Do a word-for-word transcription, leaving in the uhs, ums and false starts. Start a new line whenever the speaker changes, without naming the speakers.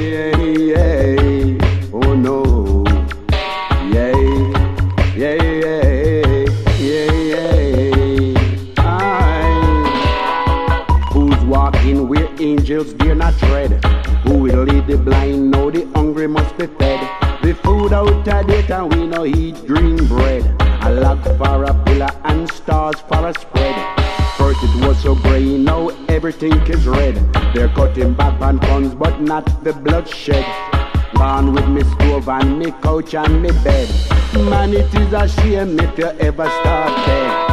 yeah, yeah. Oh no. Yeah, yeah, yeah, yeah, yeah. Aye. Who's walking where angels dare not tread? Who will lead the blind? No, the hungry must be fed. The food out of date and we no eat green bread. A log for a pillar and stars for a spread. First it was so grey, now everything is red. They're cutting back on guns but not the bloodshed. Gone with me stove and me couch and me bed. Man, it is a shame if you ever start dead.